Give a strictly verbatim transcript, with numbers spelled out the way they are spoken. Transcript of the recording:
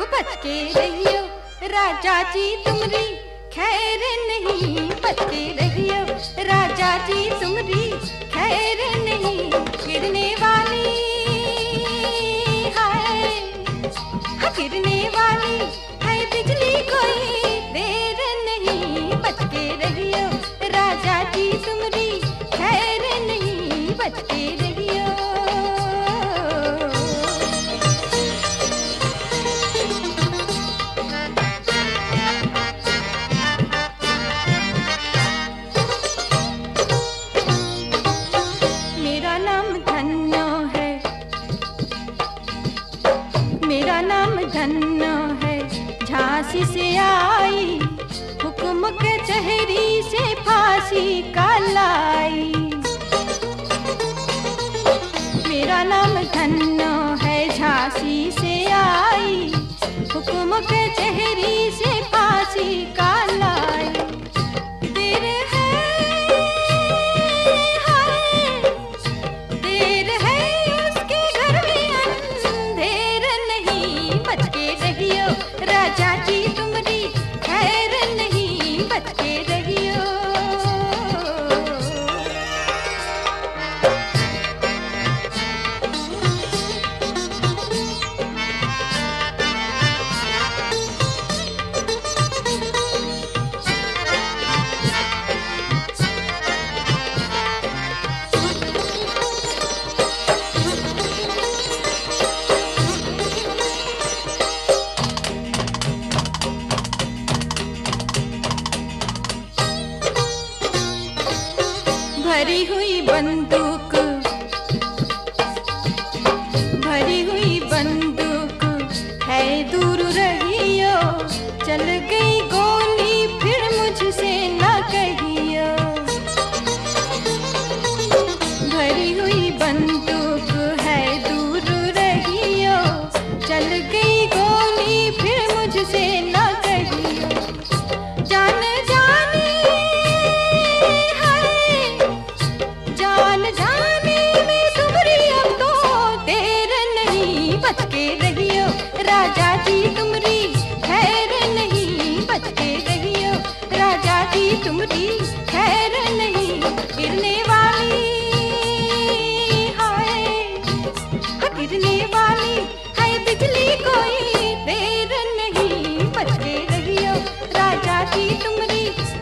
बच के रहियो राजा जी तुमरी खैर नहीं, बच के रहियो राजा जी तुमरी खैर नहीं। गिरने वाली है, गिरने वाली है बिजली कोई देर नहीं, बच के रहियो राजा जी तुमरी खैर नहीं, बच के रहियो। मेरा नाम धन्नो है, मेरा नाम धन्नो है, झांसी से आई हुक्म कचहरी से फांसी का लाई। मेरा नाम धन्नो है, झांसी से आई हुक्म कचहरी से फांसी का लाई। देर है, हाय, देर है उसके घर में अंधेर नहीं, बच के रहियो राजा जी तुमरी खैर नहीं, बच के रहियो। भरी हुई बंदूक, भरी हुई बंदूक है दूर रहियो, चल गई गोली फिर मुझसे न कहियो। भरी हुई बंदूक है दूर रहियो, चल गई गोली फिर मुझसे न कहियो। जान जाने जान जाने में तुमरी अब तो देर नहीं, बच के रहियो राजा जी तुमरी खैर नहीं, बच के रहियो राजा जी तुमरी खैर नहीं। गिरने वाली हाय, गिरने वाली है बिजली कोई देर नहीं, बच के रहियो राजा जी तुमरी